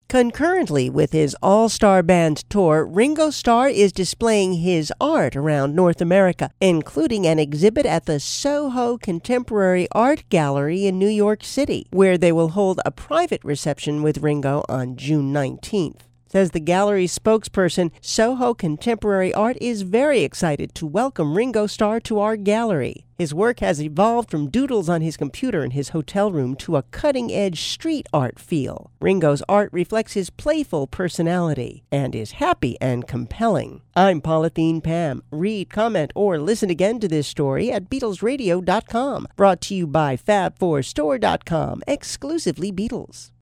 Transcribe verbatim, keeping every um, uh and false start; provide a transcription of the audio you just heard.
Concurrently with his all-star band tour, Ringo Starr is displaying his art around North America, including an exhibit at the Soho Contemporary Art Gallery in New York City, where they will hold a private reception with Ringo on June nineteenth. Says the gallery's spokesperson, Soho Contemporary Art is very excited to welcome Ringo Starr to our gallery. His work has evolved from doodles on his computer in his hotel room to a cutting-edge street art feel. Ringo's art reflects his playful personality and is happy and compelling. I'm Polythene Pam. Read, comment, or listen again to this story at Beatles Radio dot com. Brought to you by Fab four Store dot com, exclusively Beatles.